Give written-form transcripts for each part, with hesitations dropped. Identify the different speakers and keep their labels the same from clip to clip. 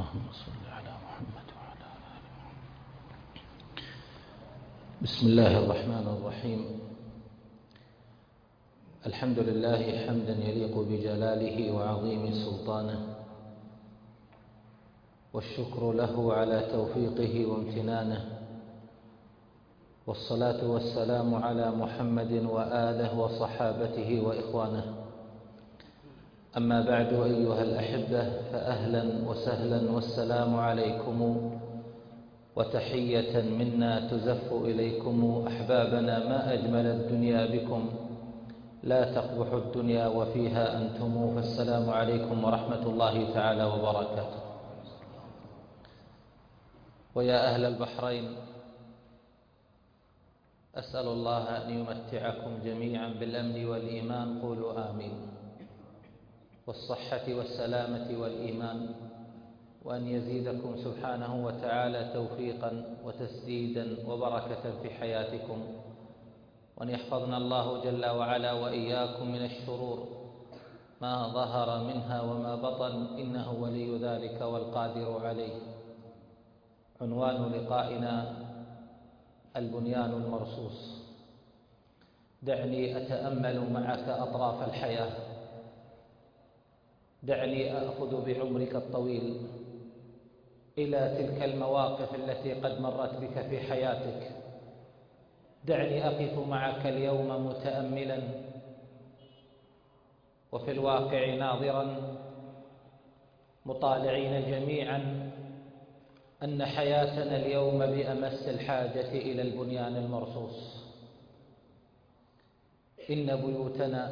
Speaker 1: اللهم صل على محمد وعلى آل محمد. بسم الله الرحمن الرحيم. الحمد لله حمدا يليق بجلاله وعظيم سلطانه، والشكر له على توفيقه وامتنانه، والصلاة والسلام على محمد وآله وصحابته وإخوانه. أما بعد أيها الأحبة، فأهلا وسهلا والسلام عليكم، وتحية منا تزف إليكم أحبابنا. ما أجمل الدنيا بكم، لا تقبح الدنيا وفيها أنتم، فالسلام عليكم ورحمة الله تعالى وبركاته. ويا أهل البحرين، أسأل الله أن يمتعكم جميعا بالأمن والإيمان، قولوا آمين، والصحة والسلامة والإيمان، وأن يزيدكم سبحانه وتعالى توفيقا وتسديدا وبركة في حياتكم، وأن يحفظنا الله جل وعلا وإياكم من الشرور ما ظهر منها وما بطن، إنه ولي ذلك والقادر عليه. عنوان لقائنا البنيان المرصوص. دعني أتأمل معك أطراف الحياة، دعني أخذ بعمرك الطويل إلى تلك المواقف التي قد مرت بك في حياتك. دعني أقف معك اليوم متأملا وفي الواقع ناظرا، مطالعين جميعا أن حياتنا اليوم بأمس الحاجة إلى البنيان المرصوص. إن بيوتنا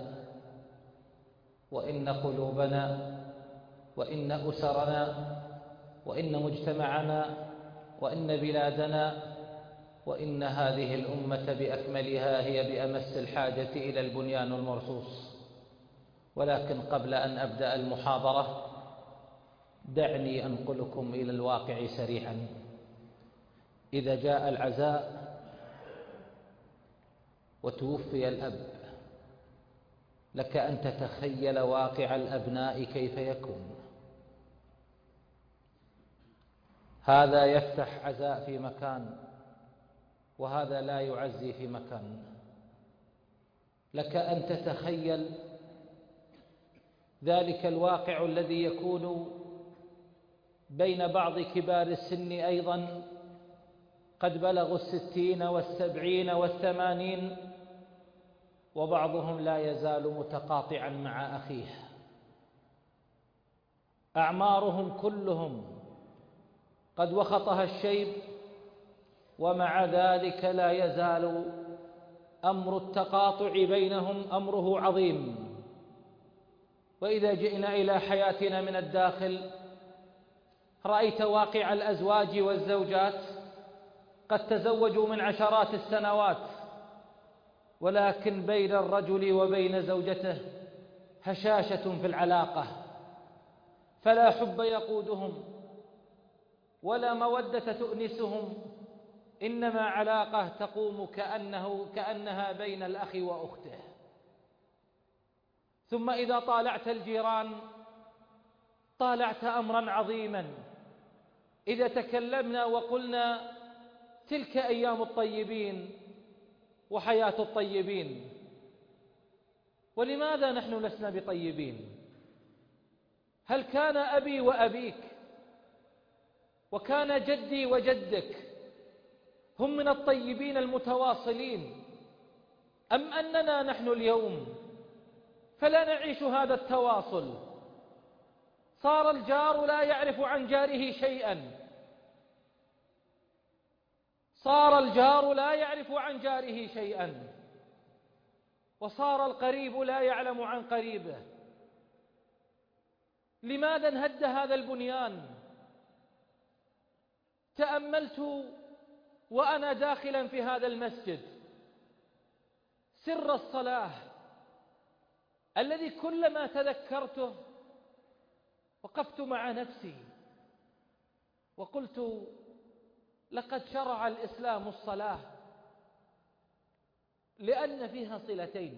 Speaker 1: وإن قلوبنا وإن أسرنا وإن مجتمعنا وإن بلادنا وإن هذه الأمة بأكملها هي بأمس الحاجة إلى البنيان المرصوص. ولكن قبل أن أبدأ المحاضرة، دعني أنقلكم إلى الواقع سريعا. إذا جاء العزاء وتوفي الأب، لك أن تتخيل واقع الأبناء كيف يكون. هذا يفتح عزاء في مكان، وهذا لا يعزي في مكان. لك أن تتخيل ذلك الواقع الذي يكون بين بعض كبار السن أيضا قد بلغوا 60 و70 و80، وبعضهم لا يزال متقاطعا مع أخيه. أعمارهم كلهم قد وخطها الشيب، ومع ذلك لا يزال أمر التقاطع بينهم أمره عظيم. وإذا جئنا إلى حياتنا من الداخل، رأيت واقع الأزواج والزوجات قد تزوجوا من عشرات السنوات، ولكن بين الرجل وبين زوجته هشاشة في العلاقة، فلا حب يقودهم ولا مودة تؤنسهم، إنما علاقة تقوم كأنها بين الأخ وأخته. ثم إذا طالعت الجيران طالعت أمرا عظيما. إذا تكلمنا وقلنا تلك أيام الطيبين وحياة الطيبين، ولماذا نحن لسنا بطيبين؟ هل كان أبي وأبيك وكان جدي وجدك هم من الطيبين المتواصلين، أم أننا نحن اليوم فلا نعيش هذا التواصل؟ صار الجار لا يعرف عن جاره شيئا، صار الجار لا يعرف عن جاره شيئا، وصار القريب لا يعلم عن قريبه. لماذا انهد هذا البنيان؟ تأملت وأنا داخلا في هذا المسجد سر الصلاة الذي كلما تذكرته وقفت مع نفسي وقلت: لقد شرع الإسلام الصلاة لأن فيها صلتين.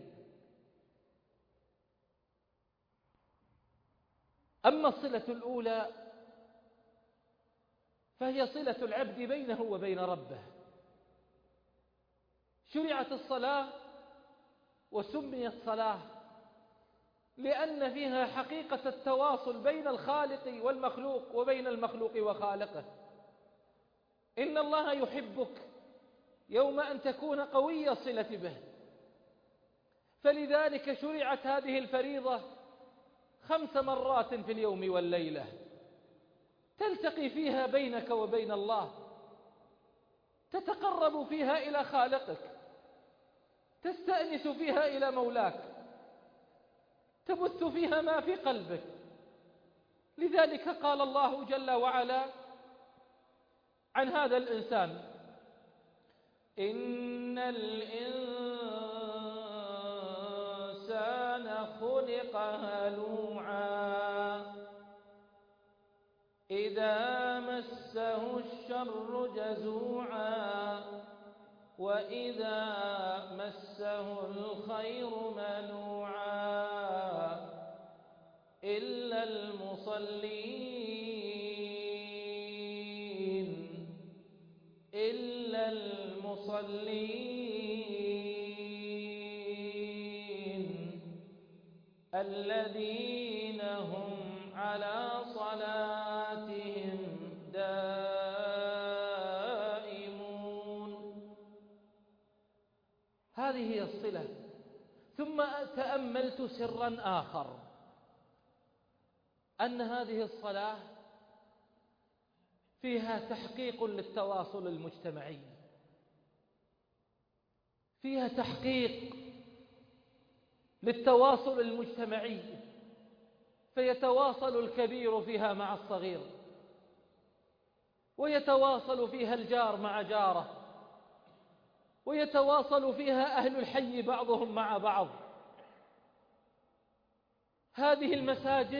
Speaker 1: أما الصلة الأولى فهي صلة العبد بينه وبين ربه. شرعت الصلاة وسميت صلاة لأن فيها حقيقة التواصل بين الخالق والمخلوق وبين المخلوق وخالقه. إن الله يحبك يوم أن تكون قوي الصلة به، فلذلك شرعت هذه الفريضة 5 مرات في اليوم والليلة تلتقي فيها بينك وبين الله، تتقرب فيها إلى خالقك، تستأنس فيها إلى مولاك، تبث فيها ما في قلبك. لذلك قال الله جل وعلا عن هذا الإنسان: إن الإنسان خلق هلوعا إذا مسه الشر جزوعا وإذا مسه الخير منوعا إلا المصلين الذين هم على صلاتهم دائمون. هذه هي الصلة. ثم تأملت سرا آخر، أن هذه الصلاة فيها تحقيق للتواصل المجتمعي، فيها تحقيق للتواصل المجتمعي، فيتواصل الكبير فيها مع الصغير، ويتواصل فيها الجار مع جاره، ويتواصل فيها أهل الحي بعضهم مع بعض. هذه المساجد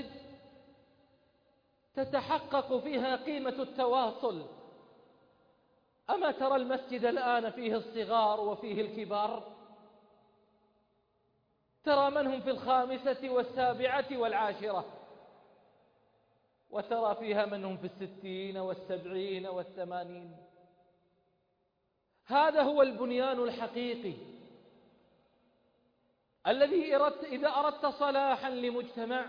Speaker 1: تتحقق فيها قيمة التواصل. أما ترى المسجد الآن فيه الصغار وفيه الكبار، ترى من هم في 5 و7 و10، وترى فيها من هم في 60 و70 و80. هذا هو البنيان الحقيقي الذي إذا أردت صلاحا لمجتمع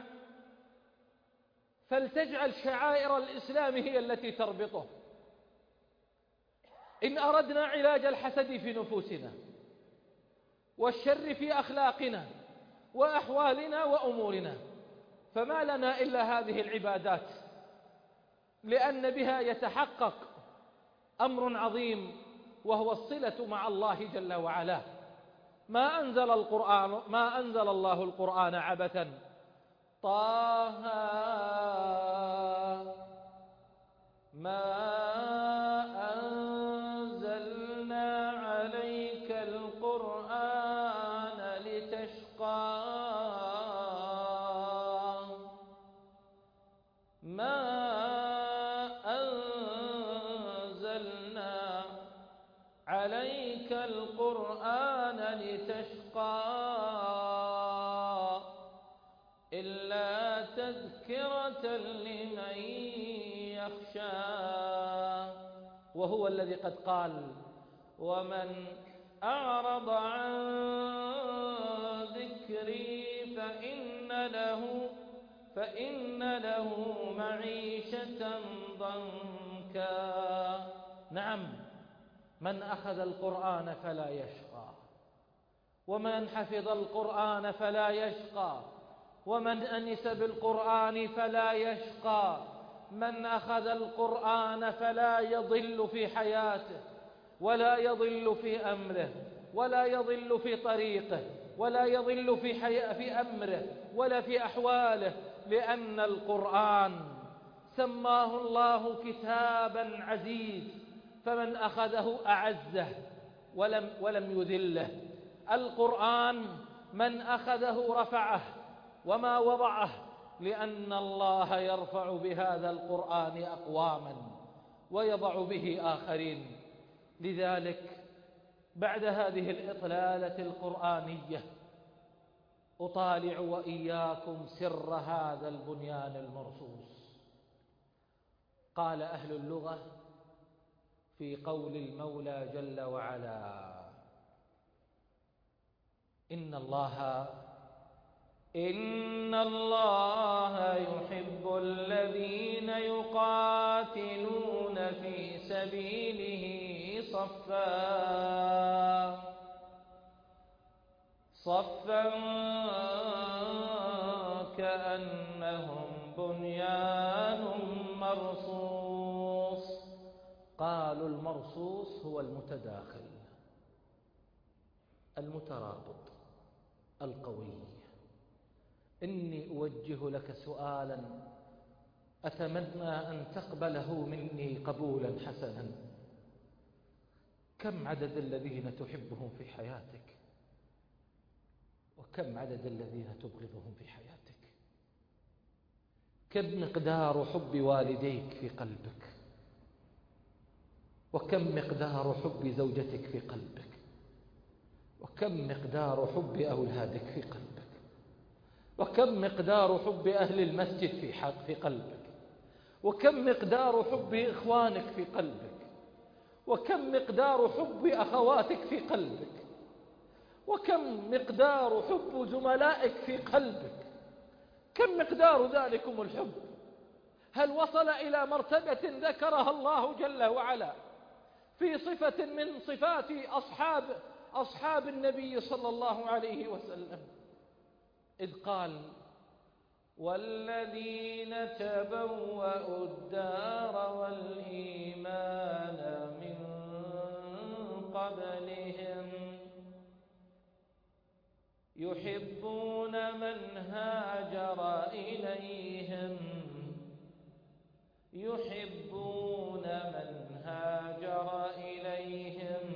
Speaker 1: فلتجعل شعائر الإسلام هي التي تربطه. إن أردنا علاج الحسد في نفوسنا والشر في أخلاقنا وأحوالنا وأمورنا، فما لنا إلا هذه العبادات، لأن بها يتحقق أمر عظيم وهو الصلة مع الله جل وعلا. ما أنزل الله القرآن عبثا. طه ما أنزلنا عليك القرآن لتشقى ما أنزلنا عليك القرآن لتشقى إلا تذكرة لمن يخشى. وهو الذي قد قال: ومن أعرض عن ذكري فإن له معيشة ضنكا. نعم، من أخذ القرآن فلا يشقى، ومن حفظ القرآن فلا يشقى، ومن أنس بالقرآن فلا يشقى. من أخذ القرآن فلا يضل في حياته، ولا يضل في أمره، ولا يضل في طريقه، ولا يضل في أمره ولا في أحواله، لأن القرآن سماه الله كتابا عزيز، فمن أخذه أعزه ولم يذله. القرآن من أخذه رفعه وما وضعه، لأن الله يرفع بهذا القرآن أقواما ويضع به آخرين. لذلك بعد هذه الإطلالة القرآنية أطالع وإياكم سر هذا البنيان المرصوص. قال أهل اللغة: في قول المولى جل وعلا: إن الله يحب الذين يقاتلون في سبيله صفا كأنهم بنيان مرصوص. قالوا المرصوص هو المتداخل المترابط القوي. إني أوجه لك سؤالا أتمنى أن تقبله مني قبولا حسنا: كم عدد الذين تحبهم في حياتك؟ وكم عدد الذين تبغضهم في حياتك؟ كم مقدار حب والديك في قلبك؟ وكم مقدار حب زوجتك في قلبك؟ وكم مقدار حب أولادك في قلبك؟ وكم مقدار حب أهل المسجد في قلبك؟ وكم مقدار حب إخوانك في قلبك؟ وكم مقدار حب أخواتك في قلبك؟ وكم مقدار حب زملائك في قلبك؟ كم مقدار ذلكم الحب؟ هل وصل إلى مرتبة ذكرها الله جل وعلا في صفة من صفات أصحاب النبي صلى الله عليه وسلم، إذ قال: والذين تبوأوا الدار والإيمان من قبلهم يحبون من هاجر إليهم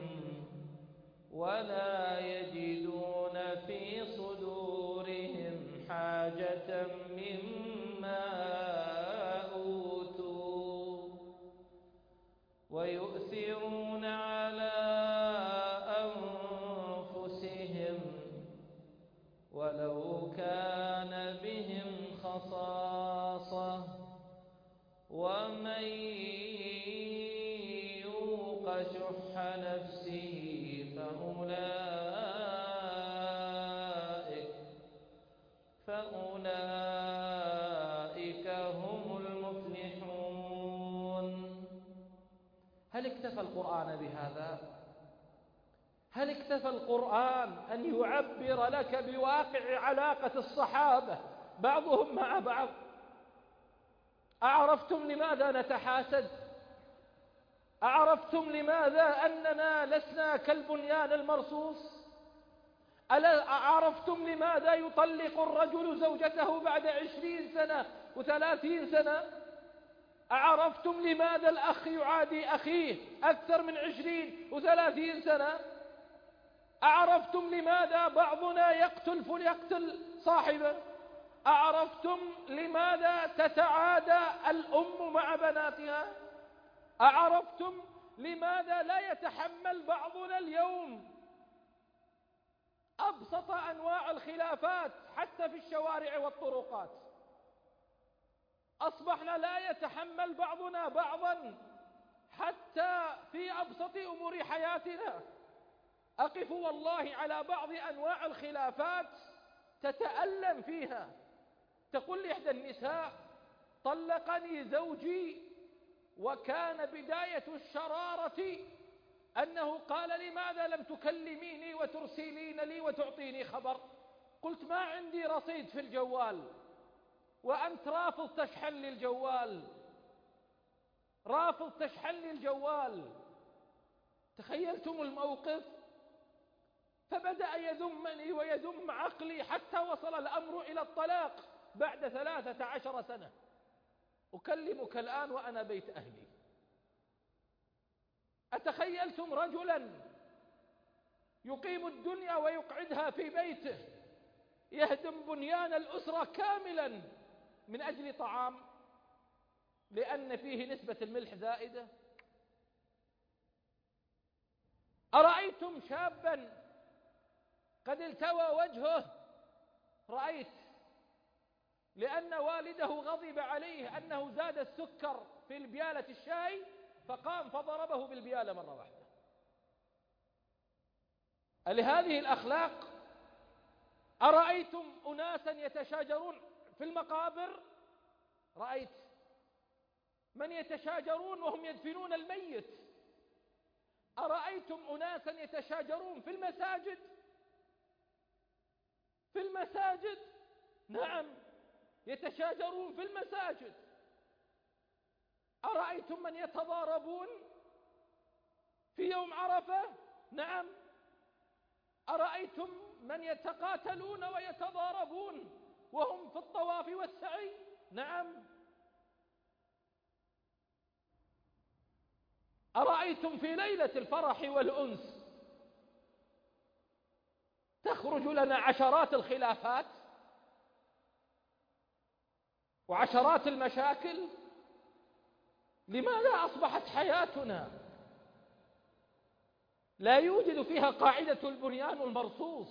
Speaker 1: ولا يجدون في صدورهم حاجة مما أوتوا ويؤثرون على أنفسهم ولو كان بهم خصاصة ومن يوق شح نفسه فأولئك هم المفلحون. هل اكتفى القرآن بهذا؟ هل اكتفى القرآن أن يعبر لك بواقع علاقة الصحابة بعضهم مع بعض؟ أعرفتم لماذا نتحاسد؟ أعرفتم لماذا أننا لسنا كالبنيان المرصوص؟ ألا أعرفتم لماذا يطلق الرجل زوجته بعد 20 سنة و30 سنة؟ أعرفتم لماذا الأخ يعادي أخيه أكثر من 20 و30 سنة؟ أعرفتم لماذا بعضنا يقتل صاحبه؟ أعرفتم لماذا تتعادى الأم مع بناتها؟ أعرفتم لماذا لا يتحمل بعضنا اليوم أبسط أنواع الخلافات حتى في الشوارع والطرقات؟ أصبحنا لا يتحمل بعضنا بعضا حتى في أبسط أمور حياتنا. أقف والله على بعض أنواع الخلافات تتألم فيها. تقول لي إحدى النساء: طلقني زوجي وكان بداية الشرارة أنه قال: لماذا لم تكلميني وترسلين لي وتعطيني خبر؟ قلت: ما عندي رصيد في الجوال وأنت رافض تشحن لي الجوال، رافض تشحن لي الجوال. تخيلتم الموقف؟ فبدأ يذمني ويذم عقلي حتى وصل الأمر إلى الطلاق بعد 13 سنة. أكلمك الآن وأنا بيت أهلي. أتخيلتم رجلا يقيم الدنيا ويقعدها في بيته يهدم بنيان الأسرة كاملا من أجل طعام لأن فيه نسبة الملح زائدة؟ أرأيتم شابا قد التوى وجهه؟ رأيت لأن والده غضب عليه أنه زاد السكر في البيالة الشاي فقام فضربه بالبيالة مرة واحدة. لهذه الأخلاق أرأيتم أناسا يتشاجرون في المقابر؟ رأيت من يتشاجرون وهم يدفنون الميت؟ أرأيتم أناسا يتشاجرون في المساجد؟ في المساجد، نعم، يتشاجرون في المساجد. أرأيتم من يتضاربون في يوم عرفة؟ نعم. أرأيتم من يتقاتلون ويتضاربون وهم في الطواف والسعي؟ نعم. أرأيتم في ليلة الفرح والأنس تخرج لنا عشرات الخلافات وعشرات المشاكل؟ لماذا أصبحت حياتنا لا يوجد فيها قاعدة البنيان المرصوص؟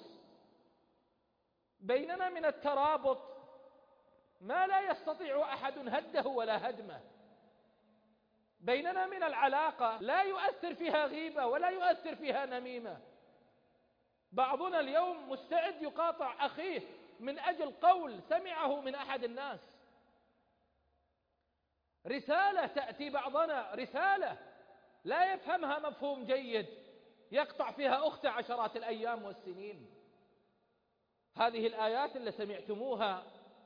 Speaker 1: بيننا من الترابط ما لا يستطيع أحد هده ولا هدمه. بيننا من العلاقة لا يؤثر فيها غيبة ولا يؤثر فيها نميمة. بعضنا اليوم مستعد يقاطع أخيه من أجل قول سمعه من أحد الناس. رسالة تأتي بعضنا، رسالة لا يفهمها مفهوم جيد، يقطع فيها أخته عشرات الأيام والسنين. هذه الآيات اللي سمعتموها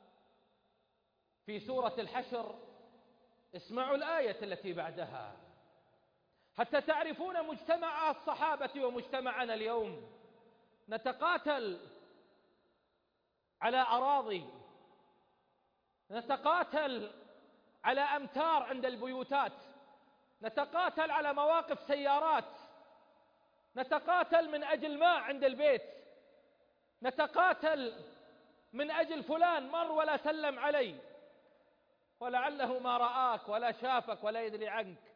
Speaker 1: في سورة الحشر، اسمعوا الآية التي بعدها حتى تعرفون مجتمع الصحابة ومجتمعنا اليوم. نتقاتل على أراضي، نتقاتل على أمتار عند البيوتات، نتقاتل على مواقف سيارات، نتقاتل من أجل ماء عند البيت، نتقاتل من أجل فلان مر ولا سلم علي ولعله ما رآك ولا شافك ولا يدري عنك.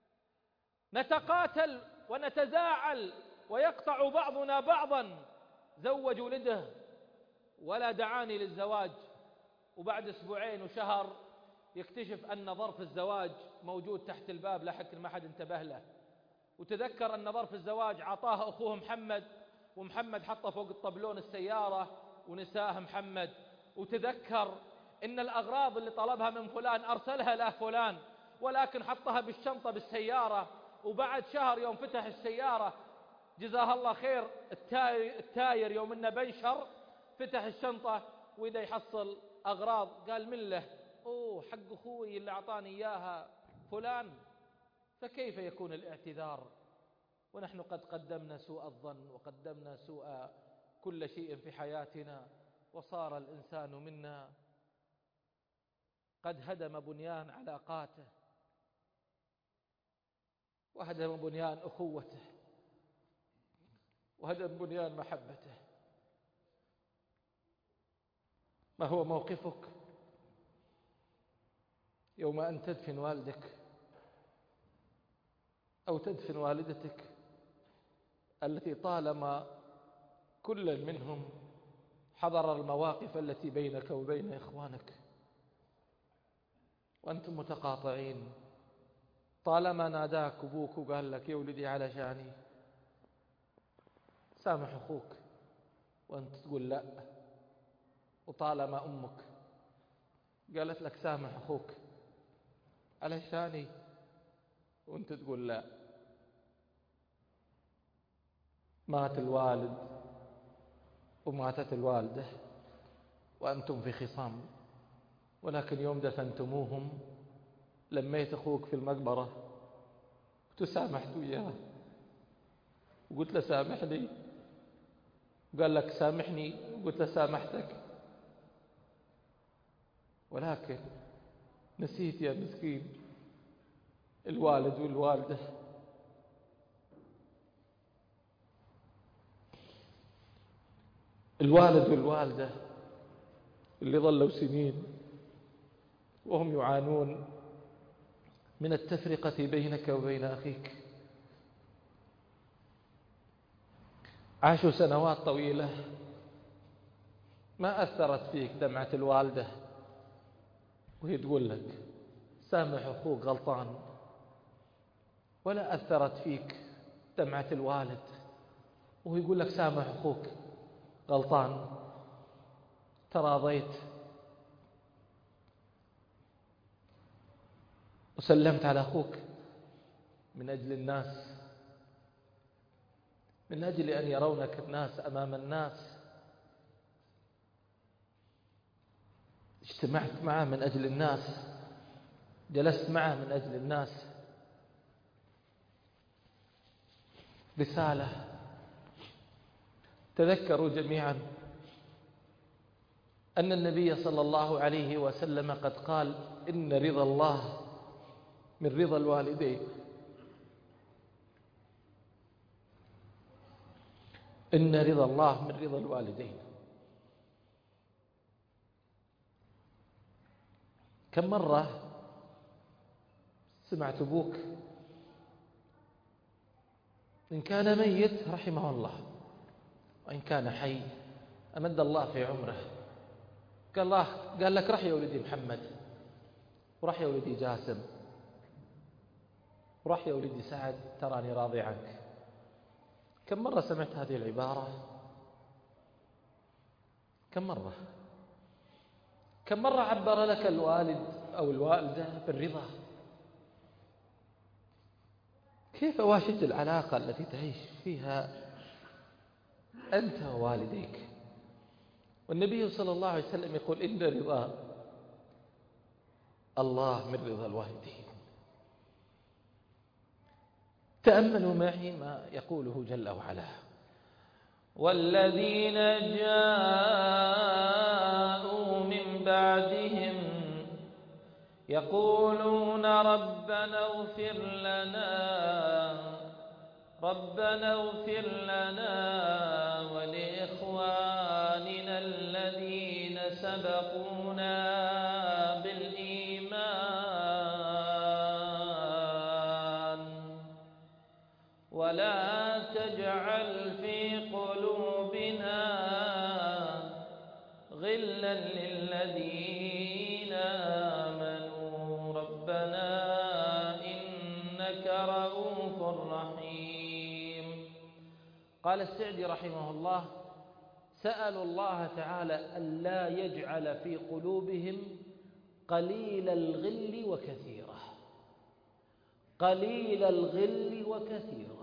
Speaker 1: نتقاتل ونتزاعل ويقطع بعضنا بعضا. زوج ولده ولا دعاني للزواج، وبعد أسبوعين وشهر يكتشف أن ظرف الزواج موجود تحت الباب لكن ما حد انتبه له، وتذكر أن ظرف الزواج عطاه أخوه محمد، ومحمد حطه فوق الطبلون السيارة ونساه محمد، وتذكر إن الأغراض اللي طلبها من فلان أرسلها له فلان ولكن حطها بالشنطة بالسيارة، وبعد شهر يوم فتح السيارة جزاه الله خير التاير يوم إنه بنشر فتح الشنطة وإذا يحصل أغراض قال من له؟ أوه حق أخوي اللي أعطاني إياها فلان. فكيف يكون الاعتذار ونحن قد قدمنا سوء الظن وقدمنا سوء كل شيء في حياتنا، وصار الإنسان منا قد هدم بنيان علاقاته وهدم بنيان أخوته وهدم بنيان محبته. ما هو موقفك يوم أن تدفن والدك أو تدفن والدتك التي طالما كل منهم حضر المواقف التي بينك وبين إخوانك وأنتم متقاطعين؟ طالما ناداك أبوك وقال لك يا ولدي على شاني سامح أخوك وأنت تقول لا، وطالما أمك قالت لك سامح أخوك على شاني وأنت تقول لا. مات الوالد وماتت الوالدة وأنتم في خصام، ولكن يوم دفنتموهم لميت أخوك في المقبرة وتسامحت وياه وقلت له سامحني، وقال لك سامحني وقلت له سامحتك، ولكن نسيت يا مسكين الوالد والوالدة. الوالد والوالدة اللي ظلوا سنين وهم يعانون من التفرقة بينك وبين أخيك، عاشوا سنوات طويلة ما أثرت فيك دمعة الوالدة وهي تقول لك سامح أخوك غلطان، ولا أثرت فيك دمعة الوالد وهو يقول لك سامح أخوك غلطان، تراضيت وسلمت على أخوك من أجل الناس، من أجل أن يرونك الناس أمام الناس، اجتمعت معه من أجل الناس، جلست معه من أجل الناس. رسالة تذكروا جميعا أن النبي صلى الله عليه وسلم قد قال: إن رضا الله من رضا الوالدين، إن رضا الله من رضا الوالدين. كم مرة سمعت أبوك إن كان ميت رحمه الله، وإن كان حي أمد الله في عمره، قال لك رح يا ولدي محمد، ورح يا ولدي جاسم، ورح يا ولدي سعد، تراني راضي عنك. كم مرة سمعت هذه العبارة؟ كم مرة عبر لك الوالد أو الوالدة بالرضا؟ كيف واشد العلاقة التي تعيش فيها أنت ووالديك؟ والنبي صلى الله عليه وسلم يقول: إن رضا الله من رضا الوالدين. تأملوا معي ما يقوله جل وعلا: والذين جاءوا من بعدهم يقولون ربنا اغفر لنا ولإخواننا الذين سبقونا بالإيمان ولا تجعل في قلوبنا غلا للذين آمنوا ربنا إنك رؤوف رحيم. قال السعدي رحمه الله: سألوا الله تعالى ألا يجعل في قلوبهم قليل الغل وكثيره، قليل الغل وكثيره.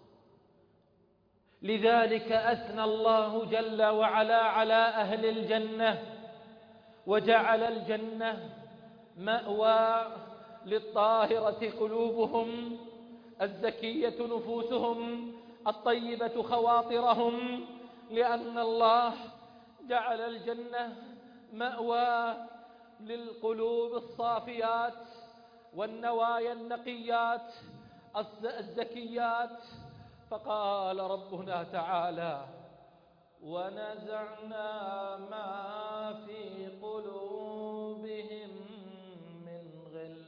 Speaker 1: لذلك أثنى الله جل وعلا على أهل الجنة، وجعل الجنة مأوى للطاهرة قلوبهم، الزكية نفوسهم، الطيبة خواطرهم، لأن الله جعل الجنة مأوى للقلوب الصافيات والنوايا النقيات الزكيات. فقال ربنا تعالى: ونزعنا ما في قلوبهم من غل،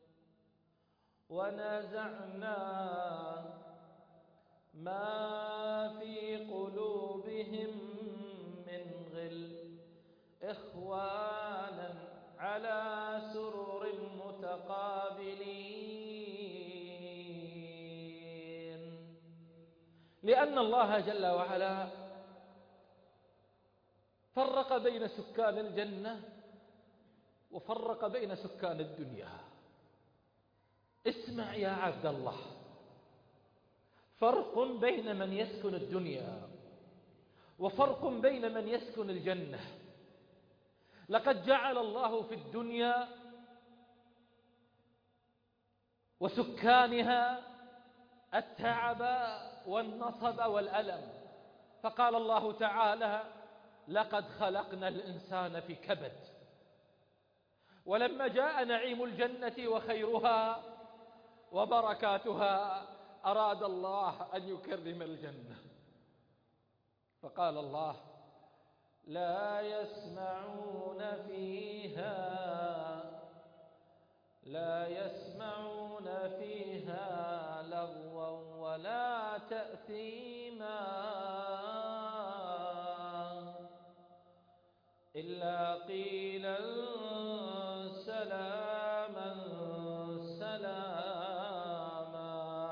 Speaker 1: ونزعنا ما في قلوبهم من غل إخوانا على سرر متقابلين. لأن الله جل وعلا فرق بين سكان الجنة وفرق بين سكان الدنيا. اسمع يا عبد الله، فرق بين من يسكن الدنيا وفرق بين من يسكن الجنة. لقد جعل الله في الدنيا وسكانها التعب والنصب والألم، فقال الله تعالى: لقد خلقنا الإنسان في كبد. ولما جاء نعيم الجنة وخيرها وبركاتها أراد الله أن يكرم الجنة، فقال الله: لا يسمعون فيها لغوا ولا تأثيما إلا قيلا سلاما سلاما.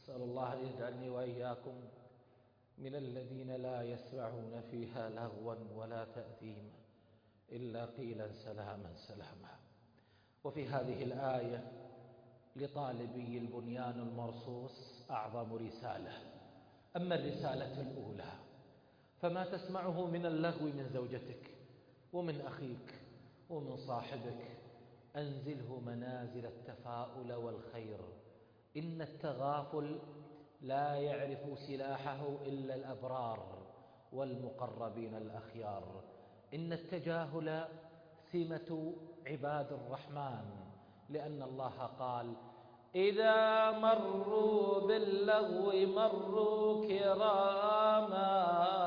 Speaker 1: أسأل الله أن يجعلني وإياكم من الذين لا يسمعون فيها لغوا ولا تأثيما إلا قيلا سلاما سلاما. وفي هذه الآية لطالبي البنيان المرصوص أعظم رسالة. أما الرسالة الأولى فما تسمعه من اللغو من زوجتك ومن أخيك ومن صاحبك أنزله منازل التفاؤل والخير. إن التغافل لا يعرف سلاحه إلا الأبرار والمقربين الأخيار. إن التجاهل سمة عباد الرحمن، لأن الله قال: إذا مروا باللغو مروا كراما،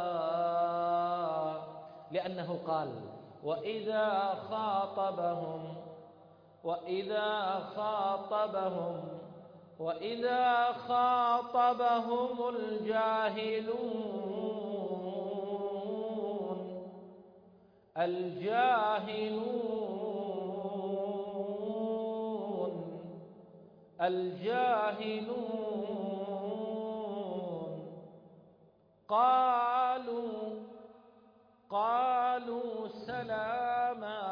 Speaker 1: لأنه قال: وإذا خاطبهم الجاهلون قالوا سلاما.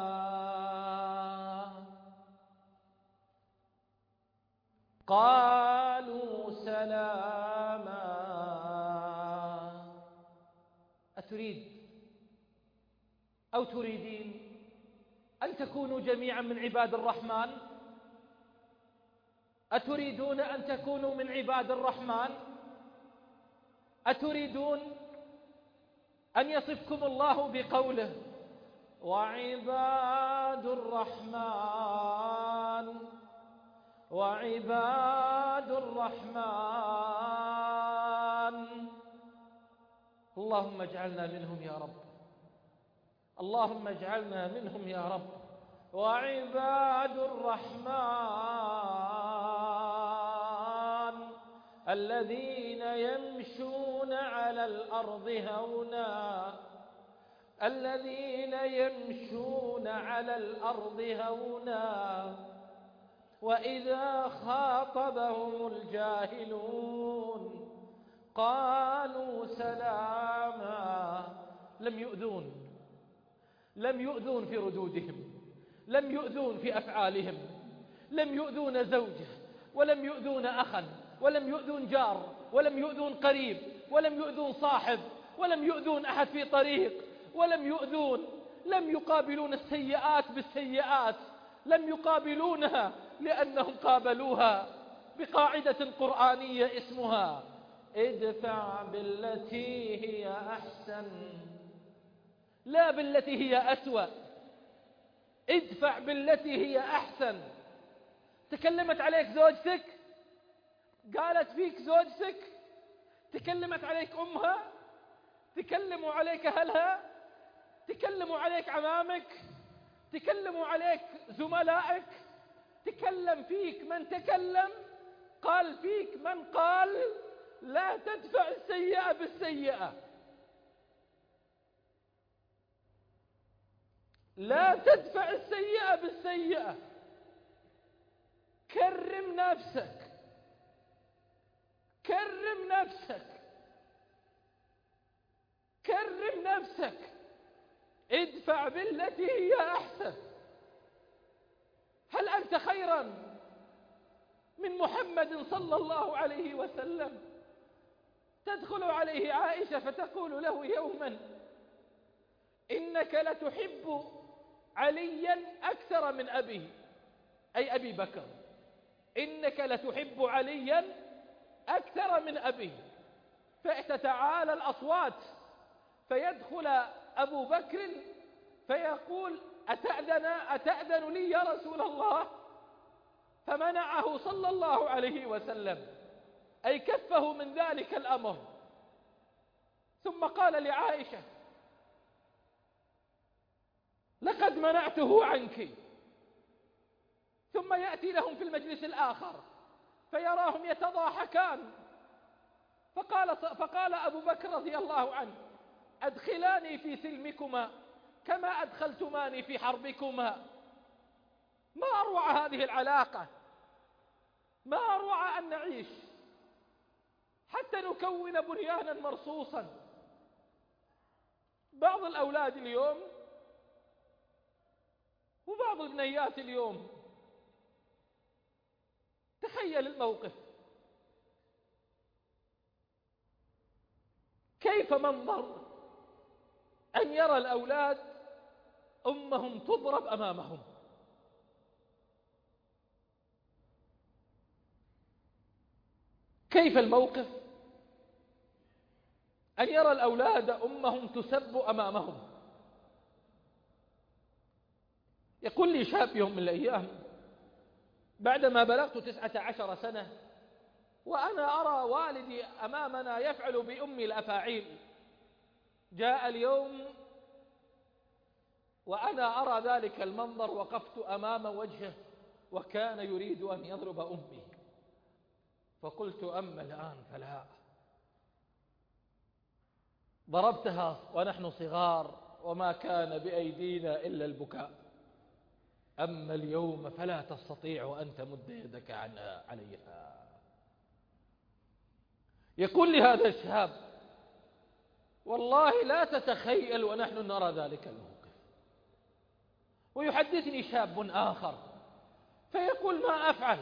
Speaker 1: أتريد أو تريدين أن تكونوا جميعا من عباد الرحمن؟ أتريدون أن تكونوا من عباد الرحمن؟ أتريدون أن يصفكم الله بقوله: وعباد الرحمن. اللهم اجعلنا منهم يا رب، اللهم اجعلنا منهم يا رب. وعباد الرحمن الذين يمشون على الأرض هونا وإذا خاطبهم الجاهلون قالوا سلاما. لم يؤذون في ردودهم، لم يؤذون في أفعالهم، لم يؤذون زوجه، ولم يؤذون أخا، ولم يؤذون جار، ولم يؤذون قريب، ولم يؤذون صاحب، ولم يؤذون أحد في طريق، لم يقابلون السيئات بالسيئات، لم يقابلونها لأنهم قابلوها بقاعدة قرآنية اسمها: ادفع بالتي هي أحسن لا بالتي هي أسوأ. ادفع بالتي هي أحسن. تكلمت عليك زوجتك، قالت فيك زوجتك، تكلمت عليك أمها، تكلموا عليك أهلها، تكلموا عليك عمامك، تكلموا عليك زملائك، تكلم فيك من تكلم، قال فيك من قال. لا تدفع السيئة بالسيئة، لا تدفع السيئة بالسيئة. كرم نفسك، كرم نفسك، كرم نفسك. ادفع بالتي هي أحسن. هل أنت خيرا من محمد صلى الله عليه وسلم؟ تدخل عليه عائشة فتقول له يوما: إنك لتحب عليا أكثر من أبيه، أي أبي بكر، إنك لتحب عليا أكثر من أبيه. فتتعالى الأصوات، فيدخل أبو بكر فيقول: أتأذن لي يا رسول الله؟ فمنعه صلى الله عليه وسلم، أي كفه من ذلك الأمر. ثم قال لعائشة: لقد منعته عنك. ثم يأتي لهم في المجلس الآخر فيراهم يتضاحكان، فقال أبو بكر رضي الله عنه: أدخلاني في سلمكما كما أدخلتماني في حربكما. ما أروع هذه العلاقة، ما أروع أن نعيش حتى نكون بنيانا مرصوصا. بعض الأولاد اليوم وبعض البنيات اليوم، تخيل الموقف، كيف منظر أن يرى الأولاد أمهم تضرب أمامهم. كيف الموقف أن يرى الأولاد أمهم تسب أمامهم. يقول لي شاب يوم من الأيام بعدما بلغت 19 سنة وأنا أرى والدي أمامنا يفعل بأمي الأفاعيل، جاء اليوم وأنا أرى ذلك المنظر، وقفت أمام وجهه وكان يريد أن يضرب أمي، فقلت أما الآن فلا، ضربتها ونحن صغار وما كان بأيدينا إلا البكاء، أما اليوم فلا تستطيع أن تمد يدك عليها. يقول لي هذا الشاب والله لا تتخيل ونحن نرى ذلك الموقف. ويحدثني شاب آخر فيقول ما أفعل،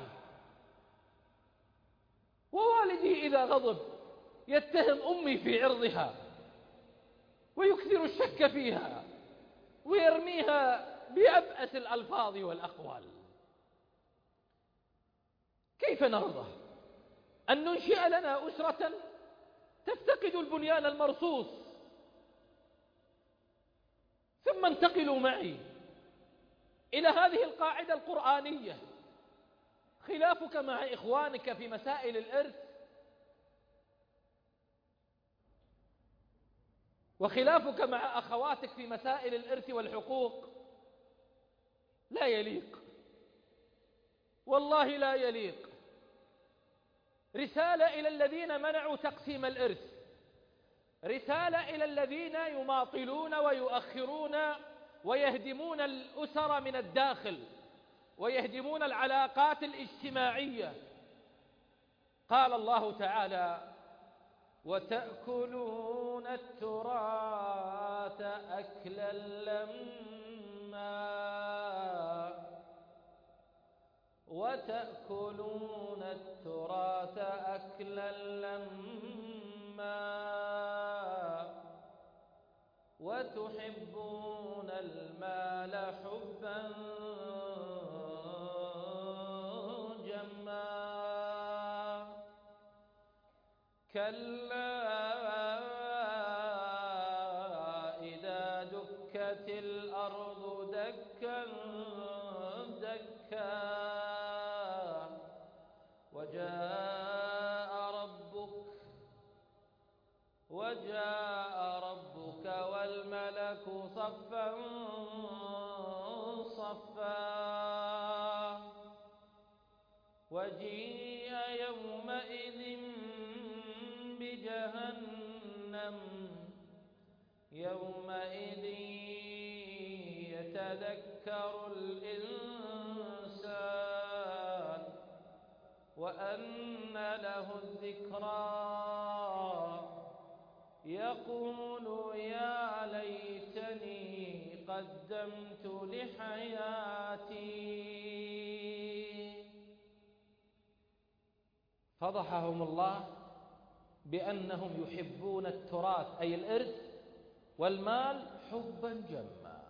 Speaker 1: ووالدي إذا غضب يتهم أمي في عرضها ويكثر الشك فيها ويرميها بأبأس الألفاظ والأقوال. كيف نرضى أن ننشئ لنا أسرة تفتقد البنيان المرصوص؟ ثم انتقلوا معي إلى هذه القاعدة القرآنية: خلافك مع إخوانك في مسائل الإرث وخلافك مع أخواتك في مسائل الإرث والحقوق لا يليق، والله لا يليق. رسالة إلى الذين منعوا تقسيم الإرث، رسالة إلى الذين يماطلون ويؤخرون ويهدمون الأسر من الداخل ويهدمون العلاقات الاجتماعية. قال الله تعالى: وتأكلون التراث أكلا لما وتأكلون التراث أكلا لما وتحبون المال حبا جما كلا إذا دكت الأرض دكا دكا وجاء ربك والملك صفا صفا وجيء يومئذ بجهنم يومئذ يتذكر الإنسان وأنى له الذكرى يقول يا ليتني قدمت لحياتي. فضحهم الله بأنهم يحبون التراث أي الإرث والمال حبا جما.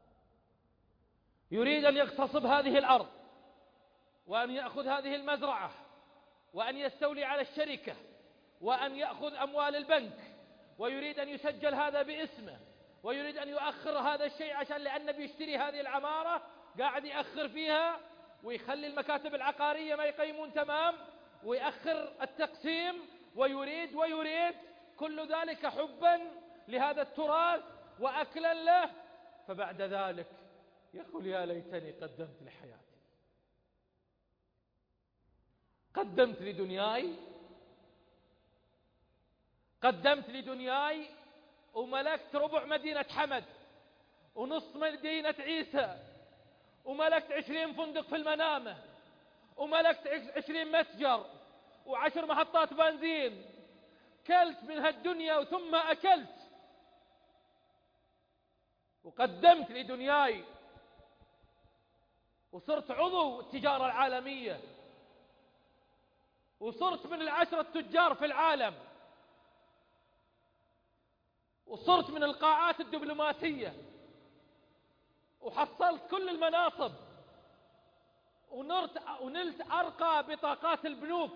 Speaker 1: يريد أن يغتصب هذه الأرض وأن يأخذ هذه المزرعة وأن يستولي على الشركة وأن يأخذ أموال البنك، ويريد أن يسجل هذا باسمه، ويريد أن يؤخر هذا الشيء عشان لأنه بيشتري هذه العمارة قاعد يأخر فيها ويخلي المكاتب العقارية ما يقيمون تمام ويأخر التقسيم، ويريد كل ذلك حبا لهذا التراث وأكلا له. فبعد ذلك يقول يا ليتني قدمت لحياتي، قدمت لدنياي وملكت ربع مدينة حمد ونصف مدينة عيسى وملكت 20 فندق في المنامة وملكت 20 متجر و10 محطات بنزين كلت من هالدنيا ثم أكلت وقدمت لدنياي وصرت عضو التجارة العالمية وصرت من 10 التجار في العالم وصرت من القاعات الدبلوماسية وحصلت كل المناصب ونلت أرقى بطاقات البنوك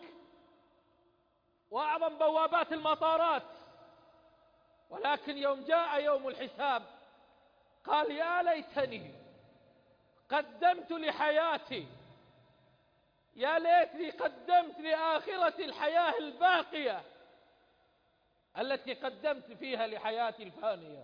Speaker 1: وأعظم بوابات المطارات. ولكن يوم جاء يوم الحساب قال يا ليتني قدمت لحياتي، يا ليتني قدمت لآخرة الحياة الباقية التي قدمت فيها لحياتي الفانية.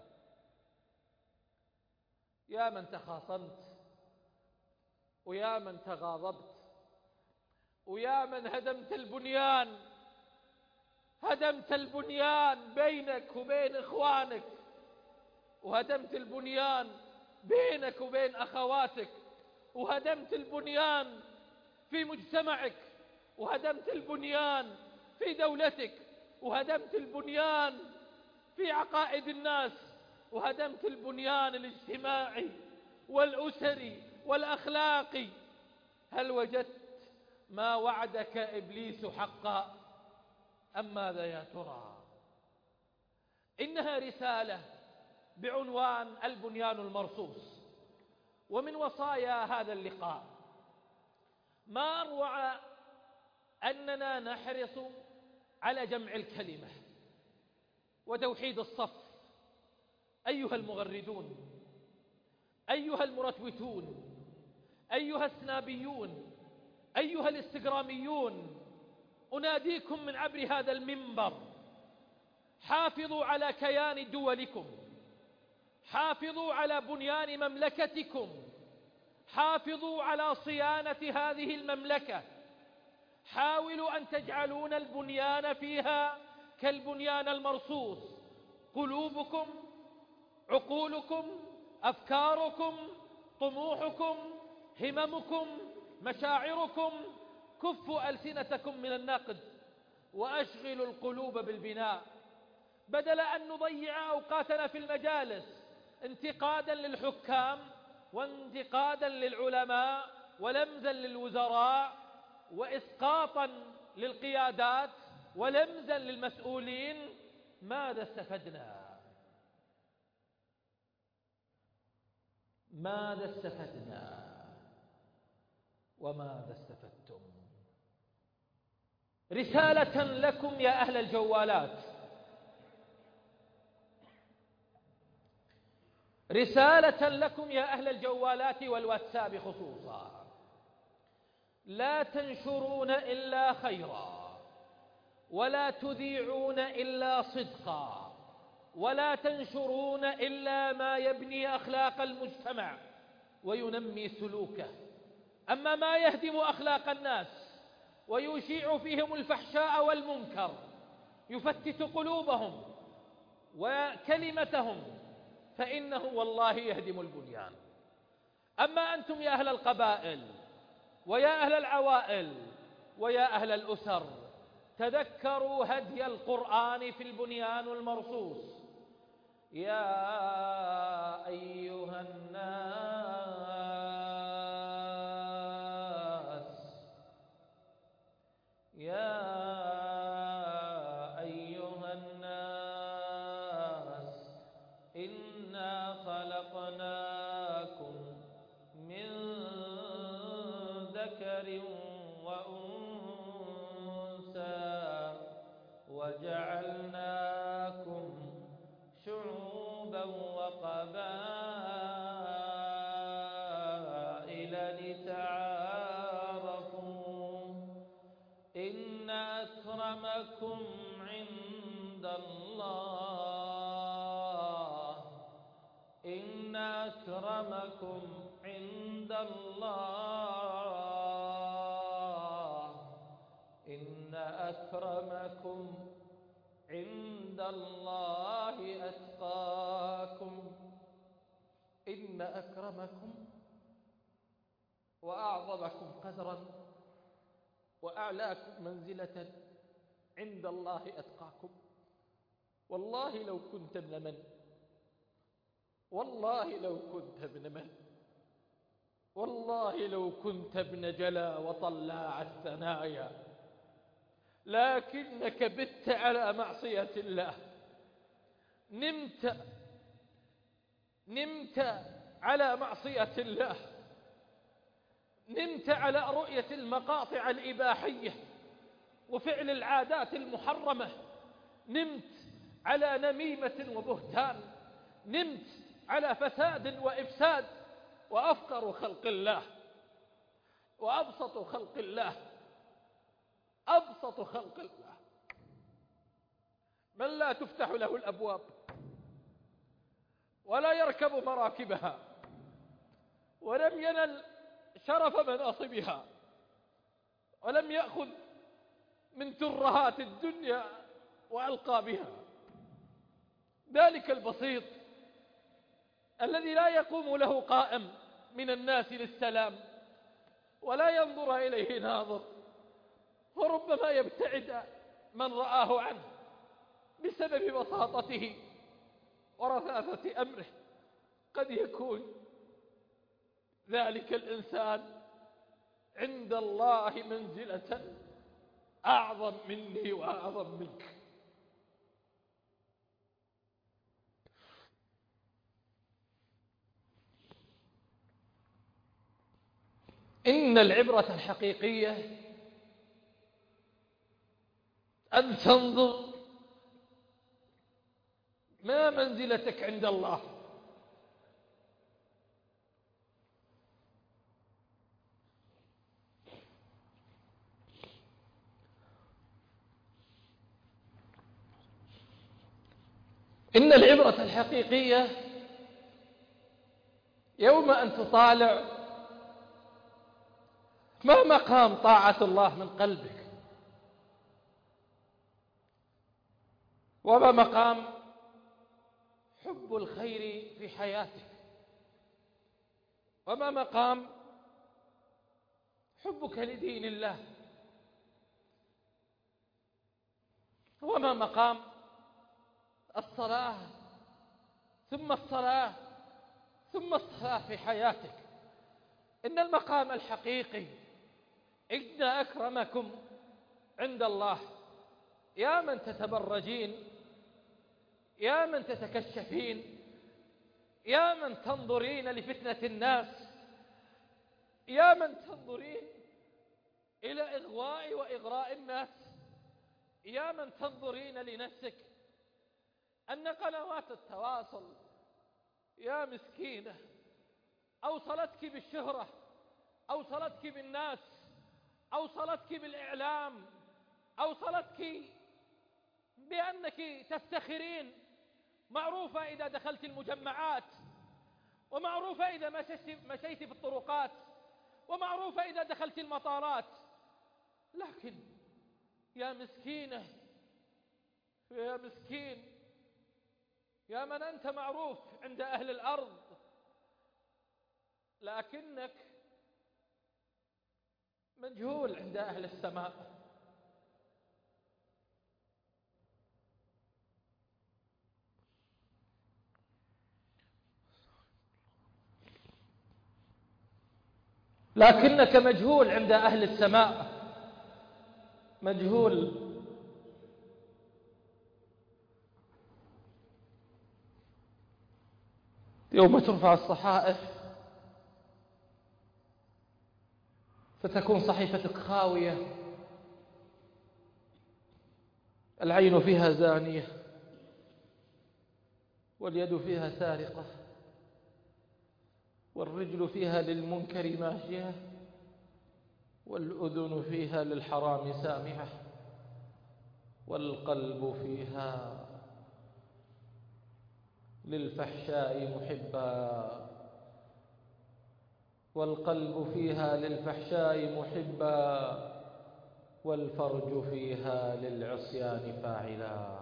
Speaker 1: يا من تخاصمت ويا من تغاضبت ويا من هدمت البنيان، هدمت البنيان بينك وبين إخوانك، وهدمت البنيان بينك وبين أخواتك، وهدمت البنيان في مجتمعك، وهدمت البنيان في دولتك، وهدمت البنيان في عقائد الناس، وهدمت البنيان الاجتماعي والأسري والأخلاقي. هل وجدت ما وعدك إبليس حقا أم ماذا يا ترى؟ إنها رسالة بعنوان البنيان المرصوص. ومن وصايا هذا اللقاء ما أروع أننا نحرص على جمع الكلمة وتوحيد الصف. أيها المغردون، أيها المرتوتون، أيها السنابيون، أيها الاستغراميون، أناديكم من عبر هذا المنبر: حافظوا على كيان دولكم، حافظوا على بنيان مملكتكم، حافظوا على صيانة هذه المملكة، حاولوا أن تجعلون البنيان فيها كالبنيان المرصوص. قلوبكم، عقولكم، أفكاركم، طموحكم، هممكم، مشاعركم، كفوا ألسنتكم من النقد وأشغلوا القلوب بالبناء، بدل أن نضيع أوقاتنا في المجالس انتقادا للحكام وانتقادا للعلماء ولمزا للوزراء وإسقاطا للقيادات ولمزا للمسؤولين. ماذا استفدنا؟ ماذا استفدنا وماذا استفدتم؟ رسالة لكم يا أهل الجوالات، رسالة لكم يا أهل الجوالات والواتساب خصوصا: لا تنشرون إلا خيرا، ولا تذيعون إلا صدقا، ولا تنشرون إلا ما يبني أخلاق المجتمع وينمي سلوكه. أما ما يهدم أخلاق الناس ويشيع فيهم الفحشاء والمنكر يفتت قلوبهم وكلمتهم فإنه والله يهدم البنيان. أما أنتم يا أهل القبائل ويا أهل العوائل ويا أهل الأسر، تذكروا هدي القرآن في البنيان المرصوص: يا أيها الناس، يا أيها الناس، إنا خلقناكم من ذكر وأنثى وجعلناكم شعوبا وقبائل لتعارفوا إن أكرمكم عند الله، إن أكرمكم عند الله، إن أكرمكم عند الله أتقاكم. إن أكرمكم وأعظمكم قدرا وأعلاكم منزلة عند الله أتقاكم. والله لو كنت ابن من، والله لو كنت ابن من، والله لو كنت ابن جلا وطلاع الثنايا، لكنك بت على معصية الله، نمت على معصية الله، نمت على رؤية المقاطع الإباحية وفعل العادات المحرمة، نمت على نميمة وبهتان، نمت على فساد وإفساد. وأفقر خلق الله وأبسط خلق الله، أبسط خلق الله من لا تفتح له الأبواب ولا يركب مراكبها ولم ينل شرف مناصبها ولم يأخذ من ترهات الدنيا وألقابها، ذلك البسيط الذي لا يقوم له قائم من الناس للسلام ولا ينظر إليه ناظر، وربما يبتعد من رآه عنه بسبب بساطته ورثاثة أمره. قد يكون ذلك الإنسان عند الله منزلة أعظم مني وأعظم منك. إن العبرة الحقيقية أن تنظر ما منزلتك عند الله، إن العبرة الحقيقية يوم أن تطالع ما مقام طاعة الله من قلبك، وما مقام حب الخير في حياتك، وما مقام حبك لدين الله، وما مقام الصلاة ثم الصلاة ثم الصلاة في حياتك. إن المقام الحقيقي إن أكرمكم عند الله، يا من تتبرجين، يا من تتكشفين، يا من تنظرين لفتنة الناس، يا من تنظرين إلى إغواء وإغراء الناس، يا من تنظرين لنفسك أن قنوات التواصل يا مسكينة أوصلتك بالشهرة، أوصلتك بالناس، أوصلتك بالإعلام، أوصلتك بأنك تفتخرين، معروفة إذا دخلت المجمعات، ومعروفة إذا مشيت في الطرقات، ومعروفة إذا دخلت المطارات. لكن يا مسكينة، يا مسكين، يا من أنت معروف عند أهل الأرض لكنك مجهول عند أهل السماء. لكنك مجهول عند أهل السماء، مجهول. يوم ترفع الصحائف فتكون صحيفتك خاوية، العين فيها زانية، واليد فيها سارقة، والرجل فيها للمنكر ماشية، والأذن فيها للحرام سامعة، والقلب فيها للفحشاء محبا، والقلب فيها للفحشاء محبا، والفرج فيها للعصيان فاعلا.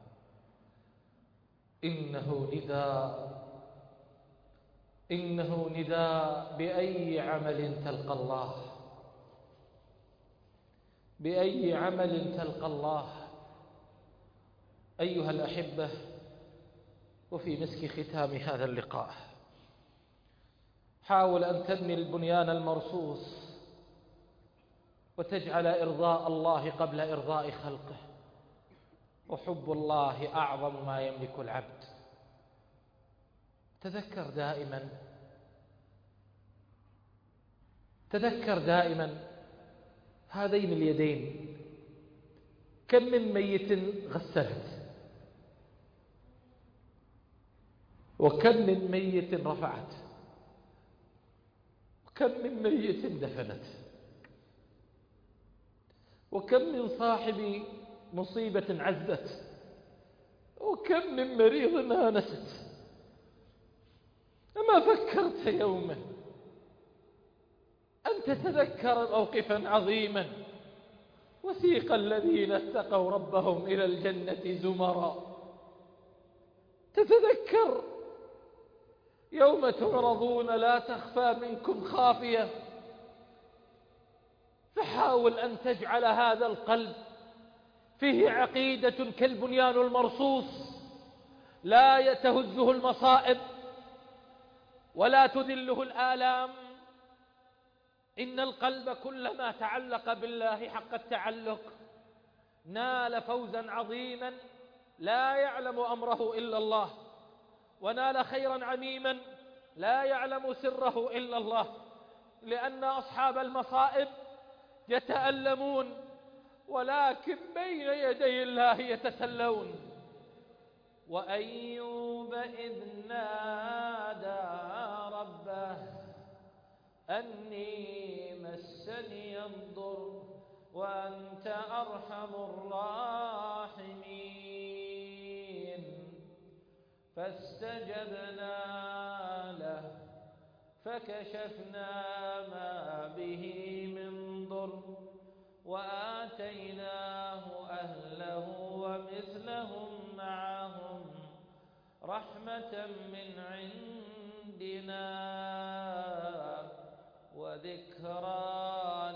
Speaker 1: إنه نداء بأي عمل تلقى الله، بأي عمل تلقى الله. أيها الأحبة، وفي مسك ختام هذا اللقاء، حاول أن تبني البنيان المرصوص وتجعل إرضاء الله قبل إرضاء خلقه، وحب الله أعظم ما يملك العبد. تذكر دائما هذين اليدين، كم من ميت غسلت، وكم من ميت رفعت، وكم من ميت دفنت، وكم من صاحب مصيبة عزت، وكم من مريض آنست. أما فكرت يوما أن تتذكر موقفا عظيما وسيق الذين اتقوا ربهم إلى الجنة زمرا؟ تتذكر يوم تعرضون لا تخفى منكم خافية؟ فحاول أن تجعل هذا القلب فيه عقيدة كالبنيان المرصوص، لا تهزه المصائب ولا تذله الآلام. إن القلب كلما تعلق بالله حق التعلق نال فوزا عظيما لا يعلم أمره إلا الله، ونال خيرا عميما لا يعلم سره إلا الله، لأن أصحاب المصائب يتألمون ولكن بين يدي الله يتسلون. وأيوب إذ نادى ربه أني مسني الضر وأنت أرحم الراحمين، فاستجبنا له فكشفنا ما به من ضر وآتيناه أهله ومثلهم معهم رحمة من عندنا وذكرى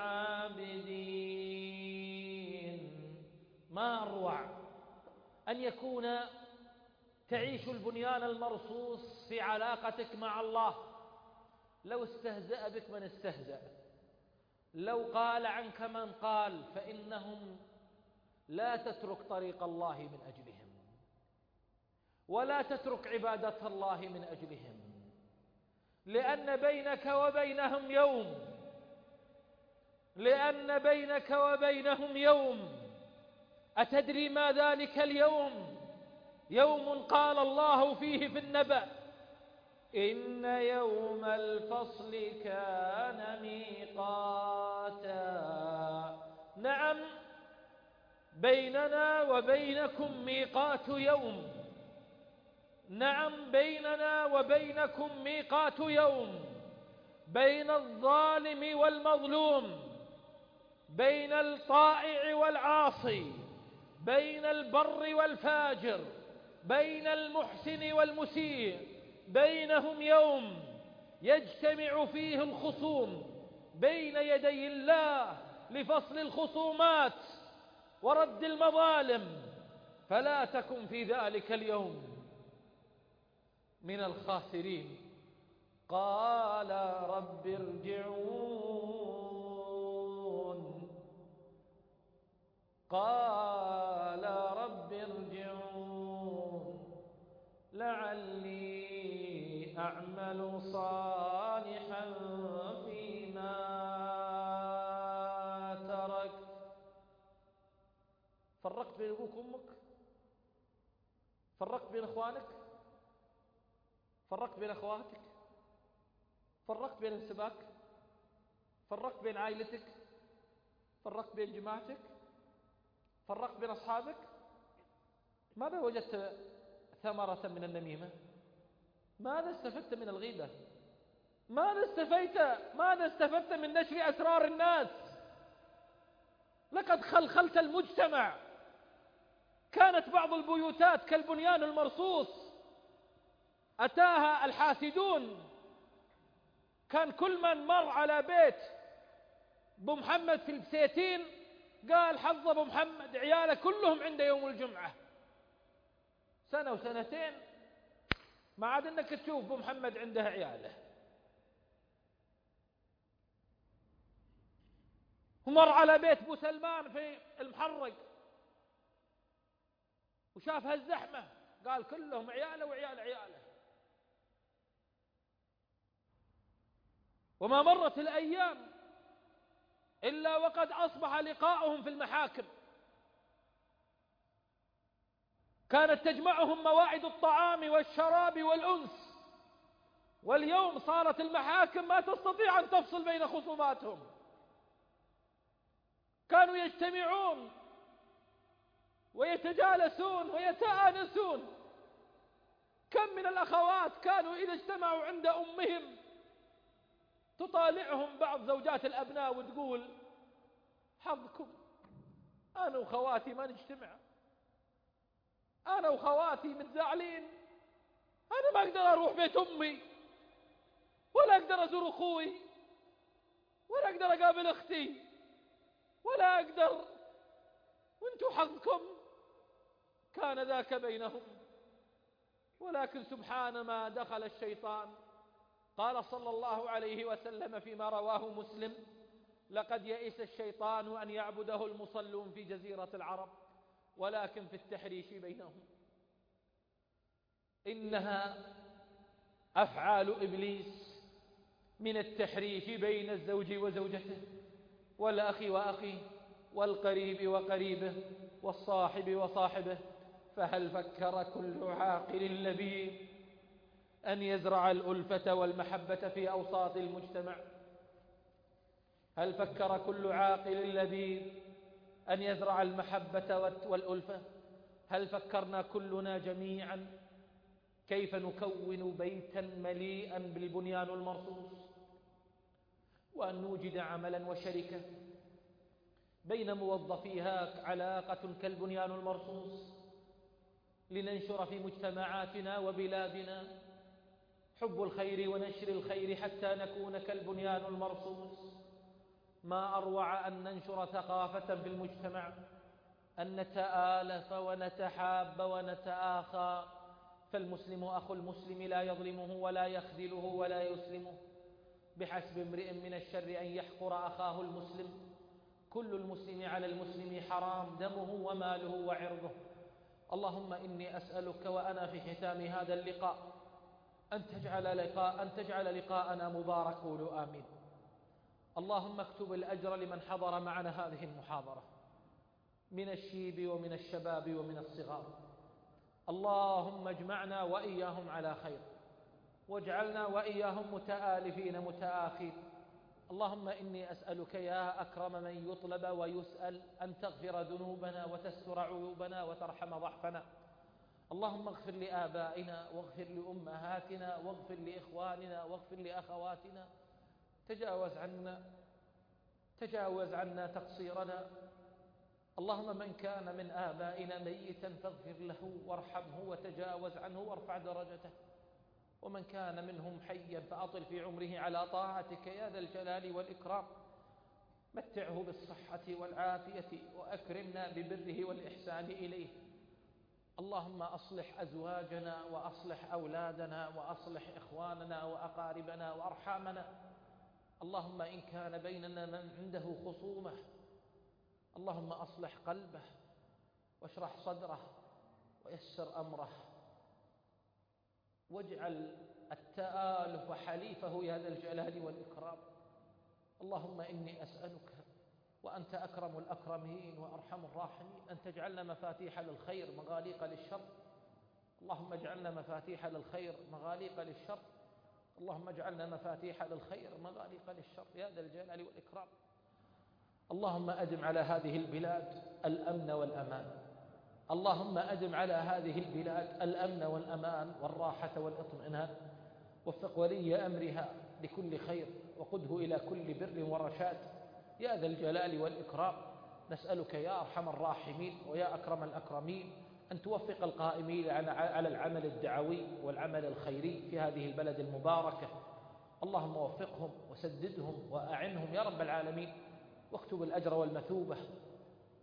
Speaker 1: للعابدين. ما أروع أن يكون تعيش البنيان المرصوص في علاقتك مع الله. لو استهزأ بك من استهزأ، لو قال عنك من قال، فإنهم لا تترك طريق الله من أجلهم، ولا تترك عبادة الله من أجلهم، لأن بينك وبينهم يوم، لأن بينك وبينهم يوم. أتدري ما ذلك اليوم؟ يوم قال الله فيه في النبأ: إن يوم الفصل كان ميقاتا. نعم، بيننا وبينكم ميقات يوم، نعم بيننا وبينكم ميقات يوم، بين الظالم والمظلوم، بين الطائع والعاصي، بين البر والفاجر، بين المحسن والمسيء. بينهم يوم يجتمع فيه الخصوم بين يدي الله لفصل الخصومات ورد المظالم، فلا تكن في ذلك اليوم من الخاسرين. قال رب ارجعون، قال رب ارجعون لعلي أعمل صالحا فيما تركت. فرقت بين أبوك وأمك، فرقت بين أخوانك، فرقت بين أخواتك، فرقت بين السباك، فرقت بين عائلتك، فرقت بين جماعتك، فرقت بين أصحابك. ماذا وجدت ثمرة من النميمة؟ ماذا استفدت من الغيبة؟ ماذا استفدت من نشر أسرار الناس؟ لقد خلخلت المجتمع. كانت بعض البيوتات كالبنيان المرصوص، أتاها الحاسدون. كان كل من مر على بيت أبو محمد في البسيتين قال: حظ أبو محمد، عياله كلهم عنده يوم الجمعة. سنة وسنتين ما عاد انك تشوف ابو محمد عنده عياله. ومر على بيت ابو سلمان في المحرق وشاف هالزحمة، قال كلهم عياله وعيال عياله. وما مرت الأيام إلا وقد أصبح لقاؤهم في المحاكم، كانت تجمعهم مواعيد الطعام والشراب والأنس، واليوم صارت المحاكم ما تستطيع أن تفصل بين خصوماتهم. كانوا يجتمعون ويتجالسون ويتآنسون. كم من الأخوات كانوا إذا اجتمعوا عند أمهم تطالعهم بعض زوجات الأبناء وتقول حظكم، أنا وخواتي ما نجتمع، أنا وخواتي متزعلين، أنا ما أقدر أروح بيت أمي، ولا أقدر أزور أخوي، ولا أقدر أقابل أختي، ولا أقدر، وانتوا حظكم. كان ذاك بينهم. ولكن سبحان ما دخل الشيطان. قال صلى الله عليه وسلم فيما رواه مسلم: لقد يئس الشيطان أن يعبده المصلون في جزيرة العرب، ولكن في التحريش بينهم. إنها أفعال إبليس من التحريش بين الزوج وزوجته، والأخ وأخيه، والقريب وقريبه، والصاحب وصاحبه. فهل فكر كل عاقل لبيب أن يزرع الألفة والمحبة في أوساط المجتمع؟ هل فكر كل عاقل لبيب أن يزرع المحبة والألفة؟ هل فكرنا كلنا جميعا كيف نكون بيتا مليئا بالبنيان المرصوص، وأن نوجد عملا وشركة بين موظفيها علاقة كالبنيان المرصوص، لننشر في مجتمعاتنا وبلادنا حب الخير ونشر الخير حتى نكون كالبنيان المرصوص. ما أروع أن ننشر ثقافة في المجتمع، أن نتآلف ونتحاب ونتآخى، فالمسلم أخو المسلم لا يظلمه ولا يخذله ولا يسلمه. بحسب امرئ من الشر أن يحقر أخاه المسلم. كل المسلم على المسلم حرام دمه وماله وعرضه. اللهم إني أسألك وأنا في ختام هذا اللقاء أن تجعل لقاءنا مبارك. قولوا آمين. اللهم اكتب الأجر لمن حضر معنا هذه المحاضرة من الشيب ومن الشباب ومن الصغار. اللهم اجمعنا وإياهم على خير، واجعلنا وإياهم متآلفين متآخين. اللهم إني أسألك يا أكرم من يطلب ويسأل أن تغفر ذنوبنا وتستر عيوبنا وترحم ضعفنا. اللهم اغفر لآبائنا واغفر لأمهاتنا واغفر لإخواننا واغفر لأخواتنا. تجاوز عنا تقصيرنا. اللهم من كان من آبائنا ميتا فاغفر له وارحمه وتجاوز عنه وارفع درجته، ومن كان منهم حيا فأطل في عمره على طاعتك يا ذا الجلال والإكرام. متعه بالصحة والعافية وأكرمنا ببره والإحسان إليه. اللهم أصلح أزواجنا وأصلح أولادنا وأصلح إخواننا وأقاربنا وأرحامنا. اللهم إن كان بيننا من عنده خصومة، اللهم أصلح قلبه واشرح صدره ويسر أمره، واجعل التآلف حليفه يا ذا الجلال والإكرام. اللهم إني أسألك وأنت أكرم الأكرمين وأرحم الراحمين أن تجعلنا مفاتيح للخير مغاليق للشر. اللهم اجعلنا مفاتيح للخير مغاليق للشر. اللهم اجعلنا مفاتيح للخير مغاليق للشر يا ذا الجلال والإكرام. اللهم أدم على هذه البلاد الأمن والأمان. اللهم أدم على هذه البلاد الأمن والأمان والراحة والإطمئنان. وفق ولي أمرها لكل خير وقده إلى كل بر ورشاد يا ذا الجلال والإكرام. نسألك يا أرحم الراحمين ويا أكرم الأكرمين أن توفق القائمين على العمل الدعوي والعمل الخيري في هذه البلد المباركة. اللهم وفقهم وسددهم وأعنهم يا رب العالمين، واكتب الأجر والمثوبة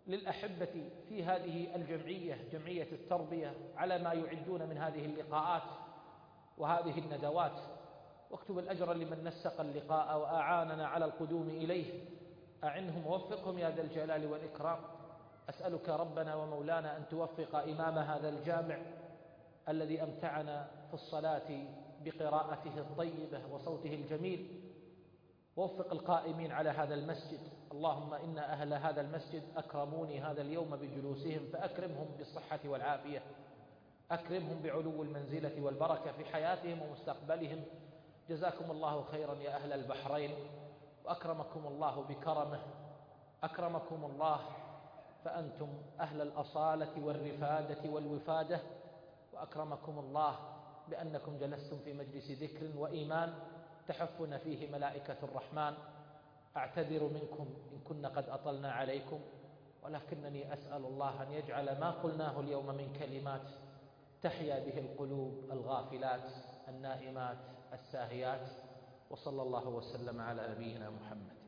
Speaker 1: للأحبة في هذه الجمعية، جمعية التربية، على ما يعدون من هذه اللقاءات وهذه الندوات، واكتب الأجر لمن نسق اللقاء وأعاننا على القدوم إليه. أعنهم ووفقهم يا ذا الجلال والإكرام. أسألك ربنا ومولانا أن توفق إمام هذا الجامع الذي أمتعنا في الصلاة بقراءته الطيبة وصوته الجميل، ووفق القائمين على هذا المسجد. اللهم إن أهل هذا المسجد أكرموني هذا اليوم بجلوسهم، فأكرمهم بالصحة والعافية، أكرمهم بعلو المنزلة والبركة في حياتهم ومستقبلهم. جزاكم الله خيرا يا أهل البحرين، وأكرمكم الله بكرمه، أكرمكم الله، فأنتم أهل الأصالة والرفادة والوفادة، وأكرمكم الله بأنكم جلستم في مجلس ذكر وإيمان تحفنا فيه ملائكة الرحمن. أعتذر منكم إن كنا قد أطلنا عليكم، ولكنني أسأل الله أن يجعل ما قلناه اليوم من كلمات تحيا به القلوب الغافلات النائمات الساهيات. وصلى الله وسلم على نبينا محمد.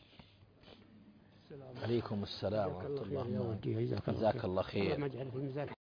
Speaker 1: عليكم السلام ورحمة الله. جزاك الله خير.